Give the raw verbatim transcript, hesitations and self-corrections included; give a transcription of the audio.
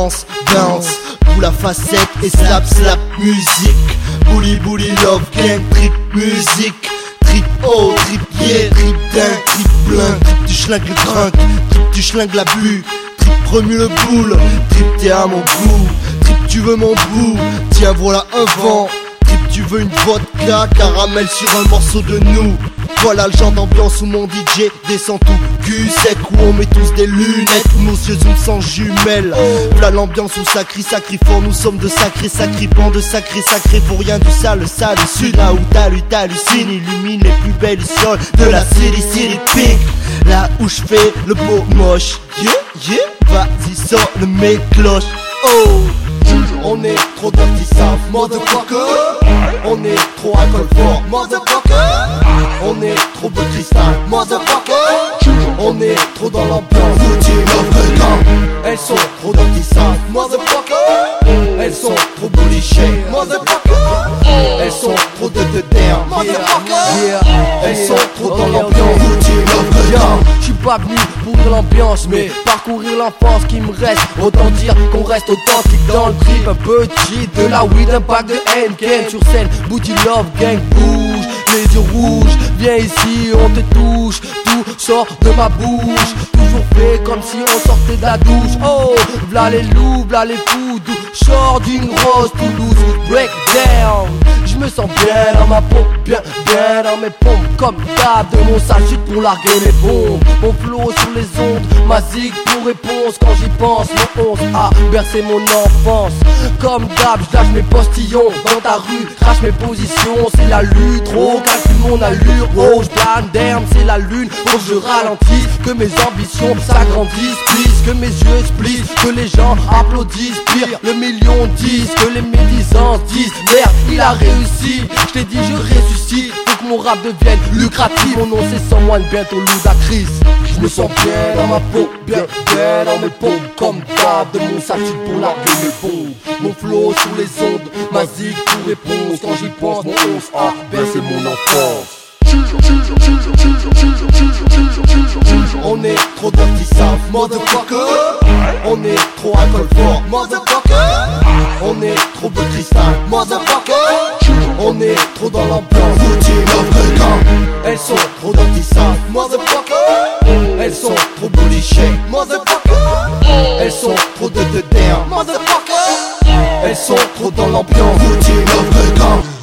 danse, danse. Boula facette et slap slap musique. Bouli bouli love gang, trip musique. Trip oh, trip yeah, trip dingue, trip blingue. Trip tu schlingues le drink, trip tu schlingues la bu. Trip remue le boule, trip t'es à mon goût. Trip tu veux mon bout, tiens voilà un vent. Trip tu veux une vodka, caramel sur un morceau de nous. Voilà le genre d'ambiance où mon D J descend tout cul sec, où on met tous des lunettes, où nos yeux zoom sans jumelles. Voilà l'ambiance où ça crie, ça crie fort, nous sommes de sacrés sacripants, de sacrés sacrés pour rien du sale, sale sud. Là où t'hallucines, t'hallucines, illumine les plus belles sols de la city, city pink. Là où je fais le beau moche, yeah, yeah, vas-y sors le mes cloches. Oh, on est trop dirty south, motherfucker. On est trop alcool fort, motherfucker. On est trop beau cristal, motherfucker. On est trop dans l'ambiance, Gucci love gang. Elles sont trop dirty south, motherfucker. Elles sont trop bolichées, motherfucker. Elles sont trop de de terre, motherfucker. Elles sont trop dans l'ambiance, Gucci love gang. J'suis pas venu pour l'ambiance mais parcourir l'enfance qui me reste. Autant dire qu'on reste authentique dans le trip. Un peu de shit, de la weed, un pack de Henken. Sur scène, booty love gang bouge. Les yeux rouges, viens ici, on te touche. Tout sort de ma bouche. Toujours fait comme si on sortait de la douche. Oh, v'là les loups, v'là les fous. Sors d'une rose Toulouse, break down. Je me sens bien dans ma peau, bien, bien dans mes pompes. Comme d'hab de mon sachet pour larguer mes bombes. Mon flow sur les ondes, ma zig pour réponse. Quand j'y pense, mon onze a bercé mon enfance. Comme d'hab, j'lâche mes postillons. Dans ta rue, crache mes positions. C'est la lutte, trop calcule mon allure. Oh, j'plane d'herbe, c'est la lune. Faut que je ralentisse, que mes ambitions s'agrandissent. Please, que mes yeux splissent, que les gens applaudissent. Pire, le million disent, que les médisants disent merde, il a réussi, je t'ai dit je ressuscite. Faut que mon rap devienne lucratif. Mon nom c'est sans moine, bientôt Ludacris. Je me sens bien dans ma peau, bien, bien dans mes pompes. Comme d'hab de mon sachet pour larguer mes bombes. Mon flow sur les ondes, ma zig pour réponse. Quand j'y pense, mon onze a bercé mon enfance. On est trop dirty south, motherfucker. On est trop alcool fort, motherfucker. On est trop beau cristal, motherfucker. On est trop dans l'ambiance, Gucci love gang. Elles sont trop dirty south, motherfucker. Elles sont trop bolichées, motherfucker. Elles sont trop de de terre, motherfucker. Elles sont trop dans l'ambiance, Gucci love gang.